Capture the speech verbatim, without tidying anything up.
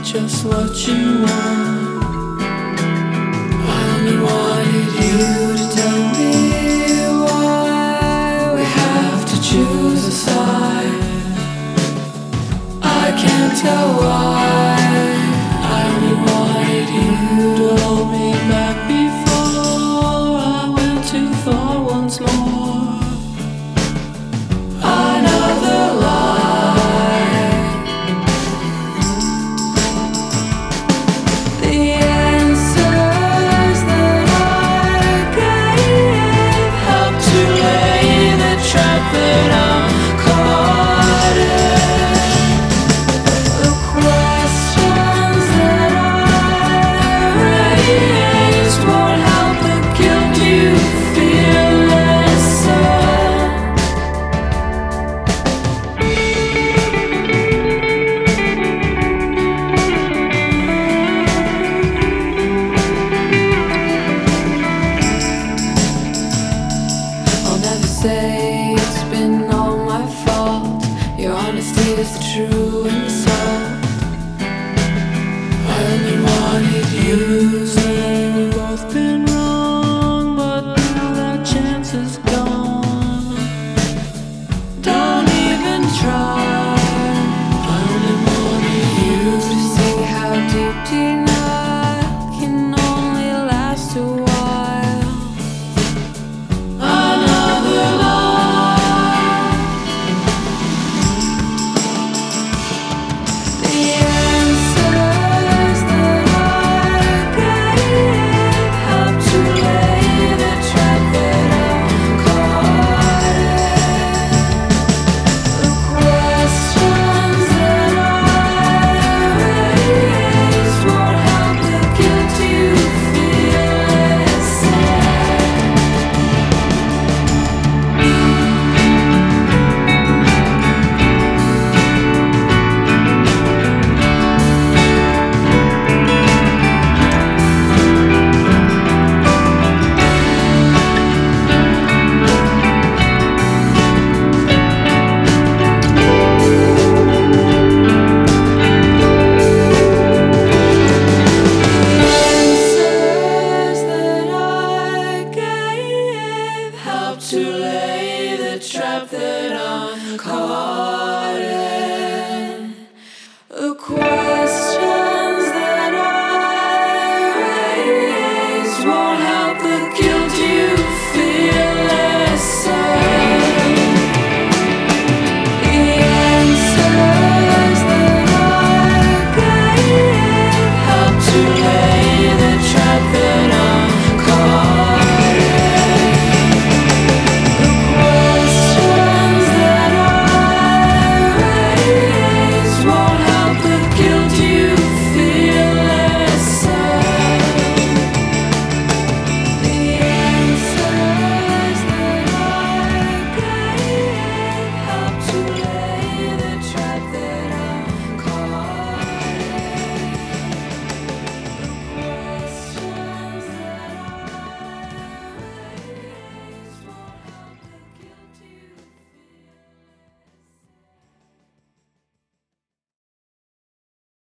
just what you want. I only wanted you to tell me why we have to choose a side. I can't tell why. I only wanted you to hold me back before I went too far once more. Another lie. The answers that I gave help to lay the trap that I'm caught in. The questions that I raised won't help the guilt you feel inside. I'll never say it's been all my fault. Your honesty is the true insult. I only wanted you, saying we've both been wrong, but now that chance is gone. Don't even try. I only wanted you to see how deep denial can only last a while. Another lie. The answers that I gave help to lay the trap that I'm caught in. The questions that I raised won't help the guilt you feel inside. Answers that I gave help to lay the trap that I'm caught in.